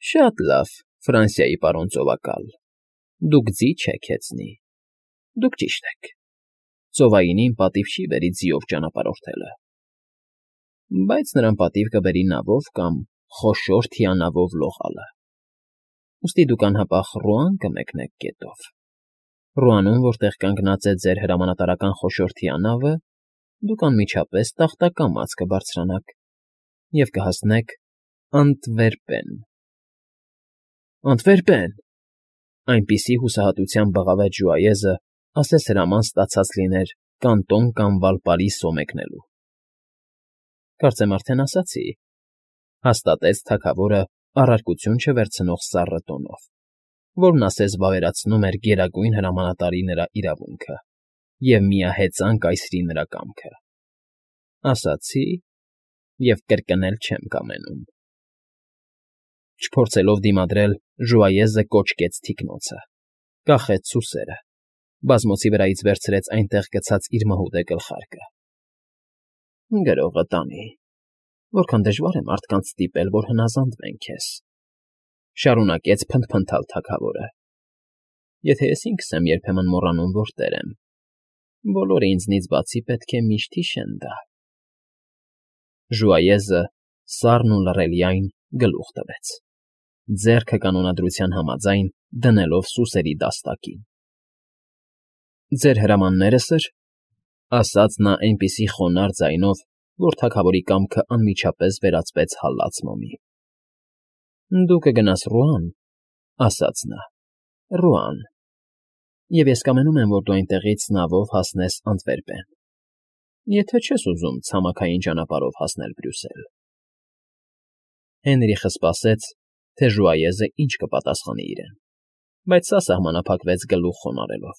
Շատ լավ, Ֆրանսիայի պարոն ծովակալ, դուք ձի չեք հեծնի, դուք ճիշտ եք, ծովայինին պատիվ չի բերի ձիով ճանապարհորդելը, բայց նրան պատիվ կբերի նավով կամ խոշոր թիանավով լողալը, ուստի դուք անհապաղ Ռուան կմեկնեք գետով, Ռուանում, որտեղ կանգնած է ձեր հրամանատարական խոշոր թիանավը, դուք անմիջապես տախտակամած կբարձրանաք և կհասնեք Անտվերպեն։ Անտվերպեն, այնպիսի հուսահատությամբ բղավեց Ժուայեզը, ասես հրաման ստացած լիներ կանտոն կամ Վալպարիսո մեկնելու։ Կարծեմ արդեն ասացի, հաստատեց թագավորը առարկություն չվերցնող սառը տոնով, որն ասես վավերացնում էր գերագույն հրամանատարի նրա իրավունքը և միահեծան կայսրի նրա կամքը։ Ասացի և կրկնել չեմ կամենում։ Չփորձելով դիմադրել, Ժուայեզը կոչկեց թիկնոցը, կախեց սուսերը, բազմոցի վրայից վերցրեց այնտեղ գցած իր մհուդե գլխարկը։ Գրողը տանի, որքան դժվար է մարդկանց ստիպել, որ հնազանդվեն քեզ, շարունակեց փնթփնթալ թագավորը։ Եթե ես ինքս եմ երբեմն մոռանում, որ տեր եմ, բոլորը ինձնից բացի պետք է միշտ հիշեն դա։ Ժուայեզը սառն ու լռելիայն գլուխ տվեց, ձեռքը կանոնադրության համաձայն դնելով սուսերի դաստակին։ Ձեր հրամանները, սըր, ասաց նա այնպիսի խոնարհ ձայնով, որ թագավորի կամքը անմիջապես վերածվեց հալած մոմի։ Դու կգնաս Ռուան, ասաց նա, Ռուան, և ես կամենում եմ, որ դու այնտեղից նավով հասնես Անտվերպեն, եթե չես ուզում ցամաքային ճանապարհով հասնել Բրյուսել։ Հենրիխը սպասեց, թե Ժուայեզը ինչ կպատասխանի իրեն, բայց սա սահմանափակվեց գլուխ խոնարհելով։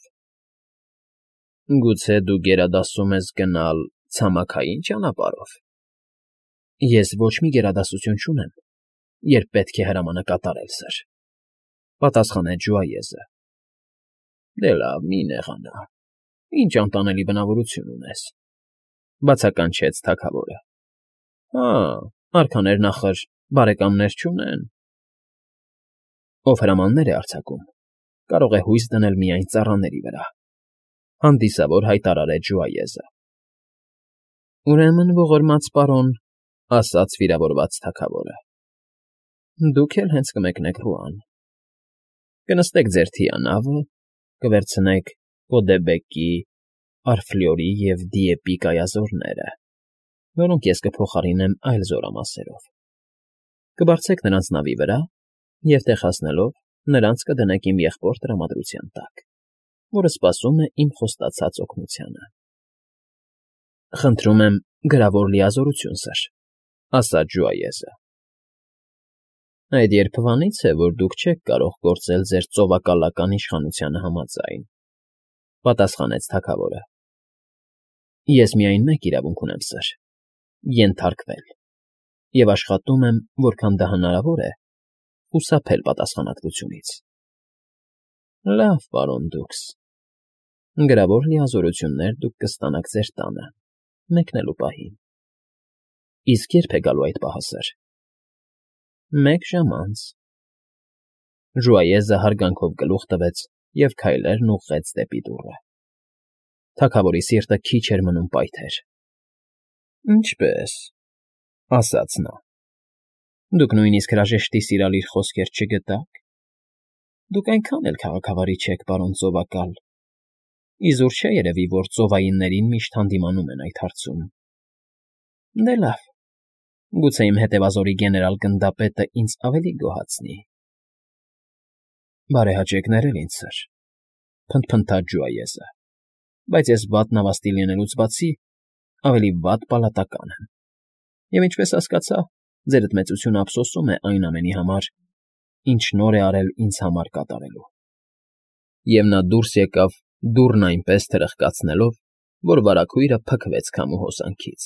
Գուցե դու գերադասում ես գնալ ցամաքային ճանապարհով։ Ես ոչ մի գերադասություն չունեմ, երբ պետք է հրամանը կատարել, սըր, պատասխանեց Ժուայեզը։ Դե լավ, մի նեղանա, ինչ անտանելի բնավորություն ունես, բացականչեց թագավորը։ Հա, արքաներն ախր բարեկամներ չունեն։ Ով հրամաններ է արձակում, կարող է հույս դնել միայն ծառաների վրա, հանդիսավոր հայտարարեց Ժուայեզը։ Ուրեմն ողորմած պարոն, ասաց վիրավորված թագավորը, դուք էլ հենց կմեկնեք Ռուան, կնստեք ձեր թիանավը, կվերցնեք Կոդեբեկի, Արֆլյորի և Դիեպի կայազորները, որոնք ես կփոխարինեմ այլ զորամասերով, կբարձեք նրանց նավի վրա և տեղ հասնելով նրանց կդնեք իմ եղբոր տրամադրության տակ, որը սպասում է իմ խոստացած օգնությանը։ Խնդրում եմ գրավոր լիազորություն, սըր, ասաց Ժուայեզը։ Այդ երբվանից է, որ դուք չեք կարող գործել ձեր ծովակալական իշխանությանը համաձայն, պատասխանեց թագավորը։ Ես միայն մեկ իրավունք ունեմ, սըր, ենթարկվել, և աշխատում եմ, որքան դա հնարավոր է, խուսափել պատասխանատվությունից։ Լավ, պարոն դուքս, գրավոր լիազորություններ դուք կստանաք ձեր տանը, մեկնելու պահին։ Իսկ ե՞րբ է գալու այդ պահը, սըր։ Մեկ ժամ անց։ Ժուայեզը հարգանքով գլուխ տվեց և քայլերն ուղղեց դեպի դուռը։ Թագավորի սիրտը քիչ էր մնում պայթեր։ Ինչպե՞ս, ասաց նա։ Դուք նույնիսկ հրաժեշտի սիրալիր խոսքեր չգտաք։ Դուք այնքան էլ քաղաքավարի չեք, պարոն ծովակալ։ Իզուր չէ երևի, որ ծովայիններին միշտ հանդիմանում են այդ հարցում։ Դե լավ, գուցե իմ հետևազորի գեներալ֊գնդապետը ինձ ավելի գոհացնի։ Բարեհաճեք ներել ինձ, սըր, փնթփնթաց Ժուայեզը, բայց ես վատ նավաստի լինելուց բացի ավելի վատ պալատական եմ, և ինչպես հասկացա, ձերդ մեծությունը ափսոսում է այն ամենի համար, ինչ նոր է արել ինձ համար կատարելու։ Եվ նա դուրս եկավ դուռն այնպես թրխկացնելով, որ վարագույրը փքվեց քամու հոսանքից։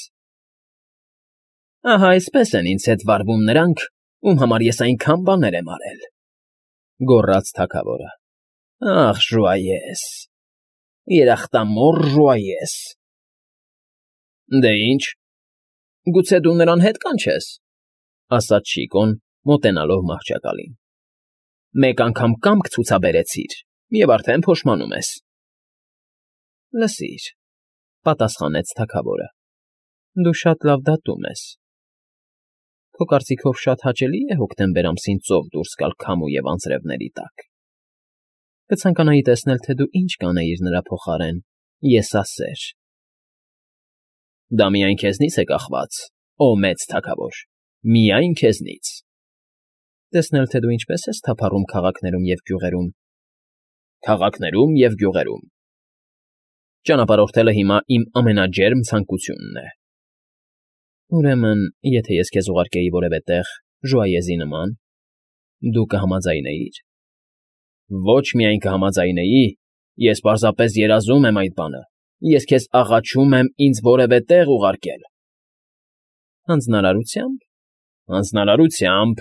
Ահա այսպես են ինձ հետ վարվում նրանք, ում համար ես այնքան բաներ եմ արել, գոռաց թագավորը։ Ախ, Ժուայես, երախտամոռ Ժուայես։ Դե ինչ, գուցե դու նրան հետ կանչես, ասաց Շիկոն, մոտենալով մահճակալին։ Մեկ անգամ կամք ցուցաբերեցիր, և արդեն փոշմանում ես։ Լսիր, պատասխանեց թագավորը, դու շատ լավ դատում ես։ Քո կարծիքով շատ հաճելի է հոկտեմբեր ամսին ծով դուրս գալ քամու և անձրևների տակ։ Կցանկանայի տեսնել, թե դու ինչ կանեիր նրա փոխարեն, եսասեր։ Դա միայն քեզնից է կախված, ո մեծ թագավոր, միայն քեզնից։ Տեսնել, թե դու ինչպես ես թափառում քաղաքներում և գյուղերում։ Քաղաքներում և գյուղերում։ Ճանապարհորդելը հիմա իմ ամենաջերմ ցանկությունն է։ Ուրեմն, եթե ես քեզ ուղարկեի որևէ տեղ, Ժուայեզի նման, դու կհամաձայնեիր։ Ոչ միայն կհամաձայնեի, ես պարզապես երազում եմ այդ բանը, ես քեզ աղաչում եմ ինձ որևէ տեղ ուղարկել։ Հանձնարարությամբ։ Հանձնարարությամբ։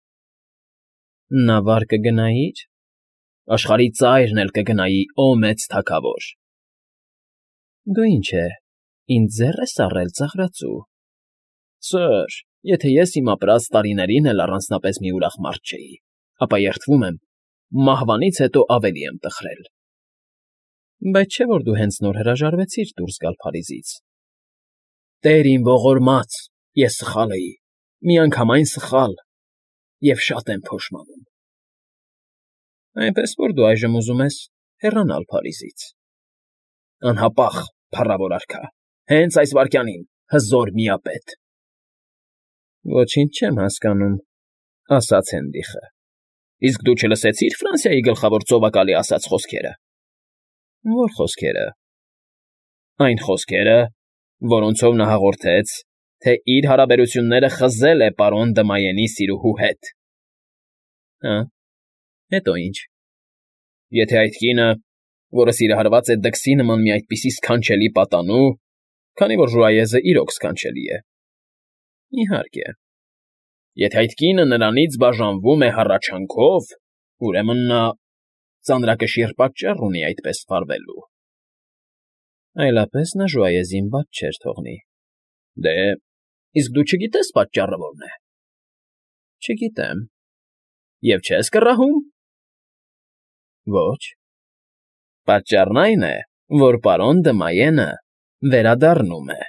Նավար կգնայիր։ Աշխարհի ծայրն էլ կգնայի, ո մեծ թագավոր։ Դու ինչ է, ինձ ձեռ ես առել ծաղրածու։ Սըր, եթե ես իմ ապրած տարիներին էլ առանձնապես մի ուրախ մարդ չէի, ապա երդվում եմ, մահվանից հետո ավելի եմ տխրել։ Բայց չէ՞ որ դու հենց նոր հրաժարվեցիր դուրս գալ Փարիզից։ Տեր իմ ողորմած, ես սխալ էի, միանգամայն սխալ, և շատ եմ փոշմանում։ Այնպես որ դու այժմ ուզում ես հեռանալ Փարիզից։ Անհապաղ, փառավոր արքա, հենց այս վայրկյանին, հզոր միապետ։ Ոչինչ չեմ հասկանում, ասաց Հենրիխը։ Իսկ դու չլսեցի՞ր Ֆրանսիայի գլխավոր ծովակալի ասած խոսքերը։ Ո՞ր խոսքերը։ Այն խոսքերը, որոնցով նա հաղորդեց, թե իր հարաբերությունները խզել է պարոն Դմայենի սիրուհու հետ։ Հա, հետո ինչ։ Եթե այդ կինը, որը սիրահարված է դքսի նման մի այդպիսի սքանչելի պատանու, քանի որ Ժուայեզը իրոք սքանչելի է։ Իհարկե։ Եթե այդ կինը նրանից բաժանվում է հառաչանքով, ուրեմն նա ծանրակշիռ պատճառ ունի այդպես վարվելու։ Այլապես նա Ժուայեզին բաց չէր թողնի։ Դե, իսկ դու չգիտես պատճառը որն է։ Չգիտեմ։ Եվ չես կռահում։ Ոչ։ Պատճառն այն է, որ պարոն Դմայենը վերադառնում է։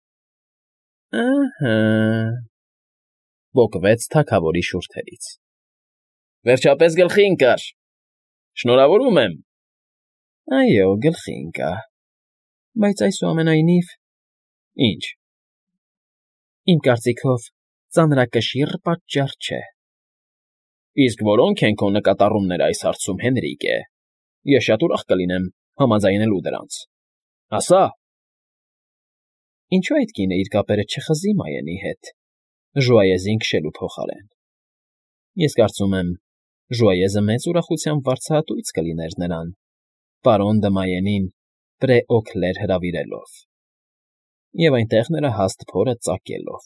Ահա, պոկվեց թագավորի շուրթերից։ Վերջապես գլխի ընկար։ Շնորհավորում եմ։ Այո, գլխի ընկա։ Բայց այսուամենայնիվ… Ինչ։ Իմ կարծիքով ծանրակշիռ պատճառ չէ։ Իսկ որո՞նք են քո նկատառումները այս հարցում, Հենրիկե։ Ես շատ ուրախ կլինեմ համաձայնելու դրանց։ Ասա։ Ինչու այդ կինը իր կապերը չխզի Մայենի հետ, Ժուայեզին քշելու փոխարեն։ Ես կարծում եմ, Ժուայեզը մեծ ուրախությամբ վարձահատույց կլիներ նրան, պարոն Դմայենին Պրեօքլեր հրավիրելով, և այնտեղ նրա հաստ փորը ծակելով։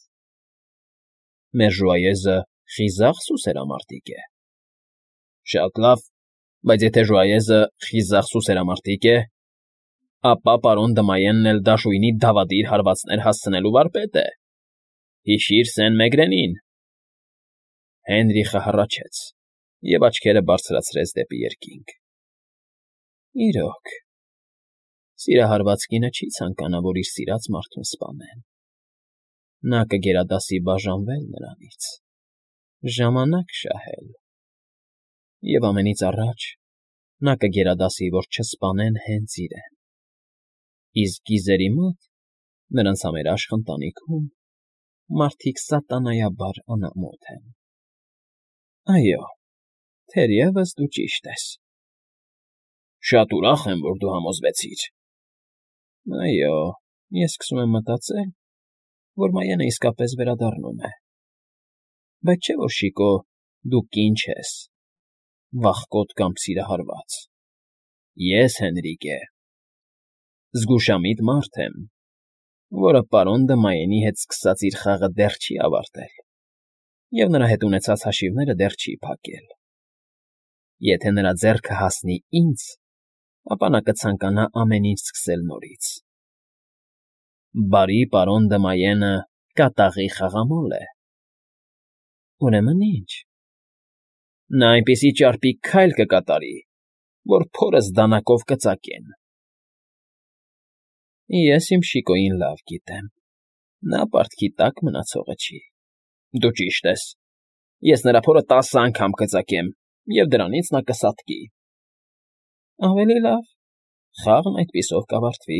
Մեր Ժուայեզը խիզախ սուսերամարտիկ է։ Շատ լավ, բայց եթե Ժուայեզը խիզախ սուսերամարտիկ է, ապա պարոն Դմայենն էլ դաշույնի դավադիր հարվածներ հասցնելու վարպետ է։ Հիշիր Սեն֊Մեգրենին։ Հենրիխը հառաչեց և աչքերը բարձրացրեց դեպի երկինք։ Իրոք, սիրահարված կինը չի ցանկանա, որ իր սիրած մարդուն սպանեն։ Նա կգերադասի բաժանվել նրանից, ժամանակ շահել։ Եվ ամենից առաջ նա կգերադասի, որ չսպանեն հենց իրեն։ Իսկ գիզերի մոտ, նրանց համերաշխ ընտանիքում, մարդիկ սատանայաբար անամոթ են։ Այո, թերևս դու ճիշտ ես։ Շատ ուրախ եմ, որ դու համոզվեցիր։ Այո, ես սկսում եմ մտածել, որ Մայենը իսկապես վերադառնում է։ Բայց չէ՞ որ, Շիկո, դու կին չես, վախկոտ կամ սիրահարված։ Ես, Հենրիկե, զգուշամիտ մարդ եմ, որը պարոն Դմայենի հետ սկսած իր խաղը դեռ չի ավարտել և նրա հետ ունեցած հաշիվները դեռ չի փակել։ Եթե նրա ձեռքը հասնի ինձ, ապա նա կցանկանա ամեն ինչ սկսել նորից։ Բարի պարոն Դմայենը կատաղի խաղամոլ է։ Ուրեմն ինչ։ Նա այնպիսի ճարպիկ քայլ կկատարի, որ փորս դանակով կծակեն։ Ես իմ Շիկոյին լավ գիտեմ։ Նա պարտքի տակ մնացողը չի։ Դու ճիշտ ես։ Ես նրա փորը 10 անգամ կծակեմ, և դրանից նա կսատկի։ Ավելի լավ, խաղն այդպիսով կավարտվի։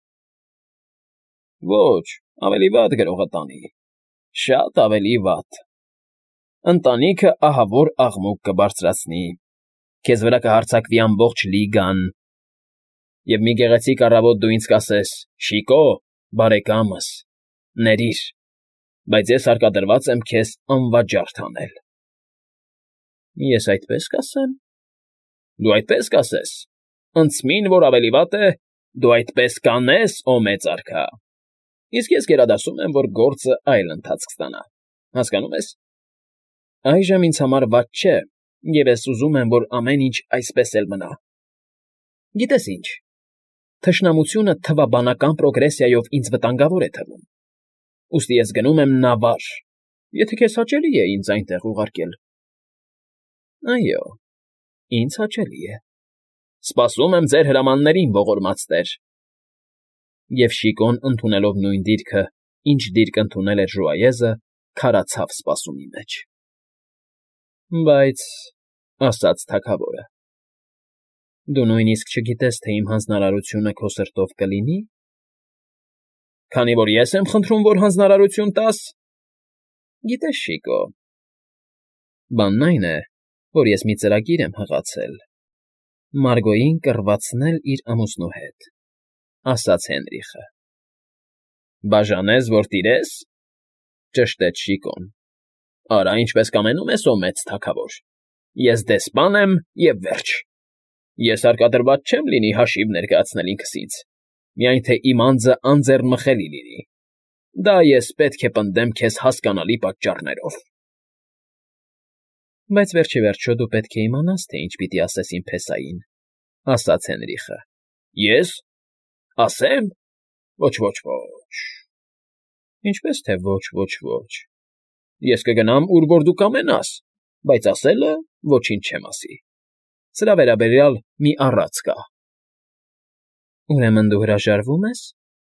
Ոչ, ավելի վատ գրողը տանի, շատ ավելի վատ։ Ընտանիքը ահավոր աղմուկ կբարձրացնի, քեզ վրա կհարձակվի ամբողջ լիգան, և մի գեղեցիկ առավոտ դու ինձ կասես. «Շիկո, բարեկամս, ներիր, բայց ես հարկադրված եմ քեզ անվաճառ հանել»։ Ես այդպես կասեմ։ Դու այդպես կասես։ Ընցմին, որ ավելի վատ է, դու այդպես կանես, օ մեծ արքա։ Իսկ ես գերադասում եմ, որ գործը այլ ընթացք ստանա, հասկանո՞ւմ ես։ Այժմ ինձ համար վատ չէ, և ես ուզում եմ, որ ամեն ինչ այսպես էլ մնա։ Գիտես ինչ, թշնամությունը թվաբանական պրոգրեսիայով ինձ վտանգավոր է թվում։ Ուստի ես գնում եմ Նավար, եթե քեզ հաճելի է ինձ այնտեղ ուղարկել։ Այո, ինձ հաճելի է։ Սպասում եմ ձեր հրամաններին, ողորմած տեր։ Եվ Շիկոն, ընդունելով նույն դիրքը, ինչ դիրք ընդունել էր ժուայեզը, քարացավ սպասումի մեջ։ Բայց, ասաց թագավորը, դու նույնիսկ չգիտես, թե իմ հանձնարարությունը քո սրտով կլինի։ Քանի որ ես եմ խնդրում, որ հանձնարարություն տաս։ Գիտես, Շիկո, բանն այն է, որ ես մի ծրագիր եմ հղացել. Մարգոյին կռվածնել իր ամուսնու հետ, ասաց Հենրիխը։ Բաժանես, որ տիրես, ճշտեց Շիկոն։ Արա, ինչպես կամենում ես, ո մեծ թագավոր։ Ես դեսպան եմ և վերջ։ Ես հարկադրված չեմ լինի հաշիվ ներկայացնել ինքս ինձ, միայն թե իմ անձը անձեռնմխելի լինի։ Դա ես պետք է պնդեմ քեզ հասկանալի պատճառներով։ Բայց վերջիվերջո դու պետք է իմանաս, թե ինչ պիտի ասես իմ փեսային, ասաց Հենրիխը։ Ես։ Ասեմ։ Ոչ։ Ինչպես թե ոչ։ Ես կգնամ, ուր որ դու կամենաս, բայց ասելը ոչինչ չեմ ասի։ Սրա վերաբերյալ մի առած կա։ Ուրեմն դու հրաժարվո՞ւմ ես։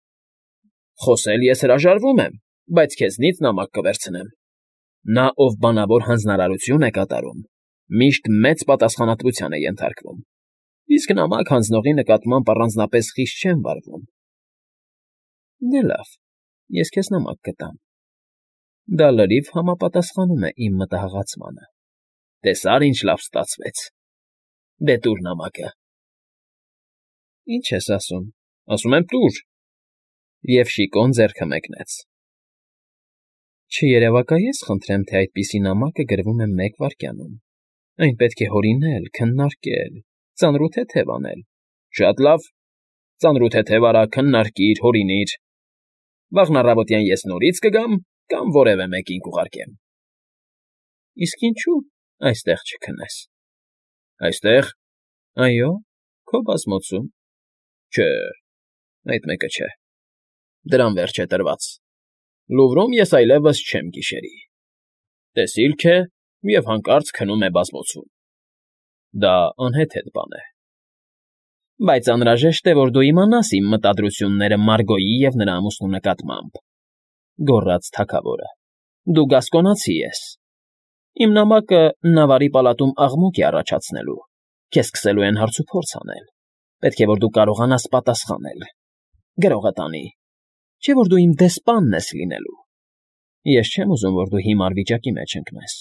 Խոսել ես հրաժարվում եմ, բայց քեզնից նամակ կվերցնեմ։ Նա, ով բանավոր հանձնարարություն է կատարում, միշտ մեծ պատասխանատվության է ենթարկվում, իսկ նամակ հանձնողի նկատմամբ առանձնապես խիստ չեմ վարվում։ Դե լավ, ես քեզ նամակ կտամ։ Դա լրիվ համապատասխանում է իմ մտահղացմանը։ Տեսա՞ր ինչ լավ ստացվեց։ Դե տուր նամակը։ Ինչ ես ասում։ Ասում եմ տուր։ Եվ Շիկոն ձեռքը մեկնեց։ Չերևակայես, խնդրեմ, թե այդպիսի նամակը գրվում է 1 վայրկյանում։ Այն պետք է հորինել, քննարկել, ծանրութեթև անել։ Շատ լավ։ Ծանրութեթև արա, քննարկիր, հորինիր։ Վաղն առավոտյան ես նորից կգամ կամ որևէ մեկին կուղարկեմ։ Իսկ ինչու այստեղ չքնես։ Այստեղ։ Այո, քո բազմոցում։ Չէ, այդ մեկը չէ։ Դրան վերջ է տրված։ Լուվրում ես այլևս չեմ գիշերի։ Տեսիլք է և հանկարծ քնում է բազմոցում։ Դա անհեթեթ բան է։ Բայց անհրաժեշտ է, որ դու իմանաս իմ մտադրությունները Մարգոյի և նրա ամուսնու նկատմամբ, գոռաց թագավորը։ Դու գասկոնացի ես։ Իմ նամակը Նավարի պալատում աղմուկ է առաջացնելու, քեզ սկսելու են հարցուփորձ անել։ Պետք է, որ դու կարողանաս պատասխանել։ Գրողը տանի, չէ՞ որ դու իմ դեսպանն ես լինելու։ Ես չեմ ուզում, որ դու հիմար վիճակի մեջ ընկնես։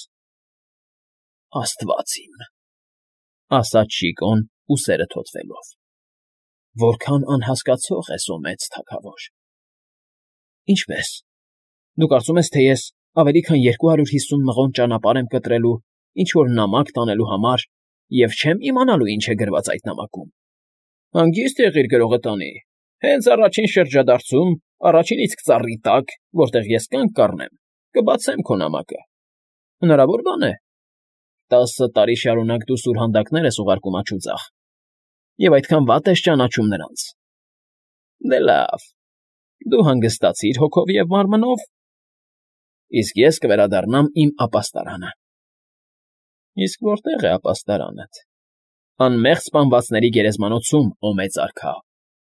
Աստված իմ, ասաց Շիկոն, ուսերը թոթվելով։ Որքան անհասկացող ես, ո մեծ թագավոր։ Ինչպես։ Դու կարծում ես, թե ես ավելի քան 250 մղոն ճանապարհ եմ կտրելու ինչ֊որ նամակ տանելու համար և չեմ իմանալու ինչ է գրված այդ նամակում։ Հանգիստ եղիր, գրողը տանի։ Հենց առաջին շրջադարձում, առաջին իսկ ծառի տակ, որտեղ ես կանգ կառնեմ, կբացեմ քո նամակը։ Հնարավոր բան է։ 10 տարի շարունակ դու սուրհանդակներ ես ուղարկում աջ ու ձախ, և այդքան վատ ես ճանաչում նրանց։ Դե լավ, դու հանգստացիր հոգով և մարմնով։ իսկ ես կվերադառնամ իմ ապաստարանը։ Իսկ որտե՞ղ է ապաստարանդ։ Անմեղ սպանվածների գերեզմանոցում, ո մեծ արքա։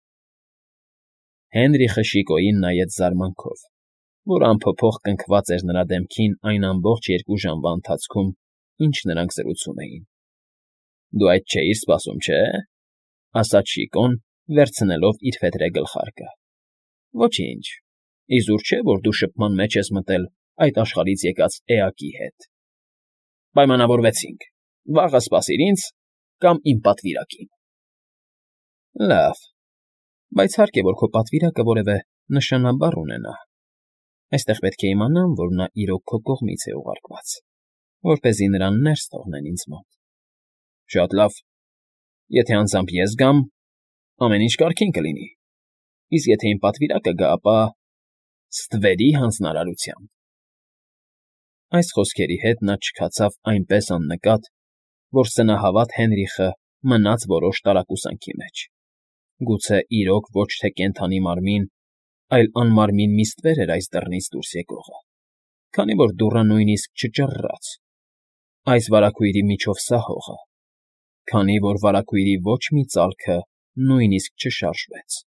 Հենրիխը Շիկոյին նայեց զարմանքով, որ անփոփոխ կնքված էր նրա դեմքին այն ամբողջ 2 ժամվա ընթացքում, ինչ նրանք զրուցում էին։ Դու այդ չէիր սպասում, չէ՞, ասաց Շիկոն, վերցնելով իր փեթրե գլխարկը։ Ոչինչ, իզուր չէ, որ դու շփման մեջ ես մտել այդ աշխարհից եկած էակի հետ։ Պայմանավորվեցինք. վաղը սպասիր ինձ կամ իմ պատվիրակին։ Լավ, բայց հարկ է, որ քո պատվիրակը որևէ նշանաբար ունենա։ Այստեղ պետք է իմանամ, որ նա իրոք քո կողմից է ուղարկված, որպեսզի նրան ներս թողնեն ինձ մոտ։ Շատ լավ, եթե անձամբ ես գամ, ամեն ինչ կարգին կլինի, իսկ եթե իմ պատվիրակը գա, ապա ստվերի հանձնարարությամբ։ Այս խոսքերի հետ նա չքացավ այնպես աննկատ, որ սնահավատ Հենրիխը մնաց որոշ տարակուսանքի մեջ։ Գուցե իրոք ոչ թե կենդանի մարմին, այլ անմարմին մի ստվեր էր այս դռնից դուրս եկողը, քանի որ դուռը նույնիսկ չճռռաց, այս վարագույրի միջով սահողը, քանի որ վարագույրի ոչ մի ծալքը նույնիսկ չշարժվեց։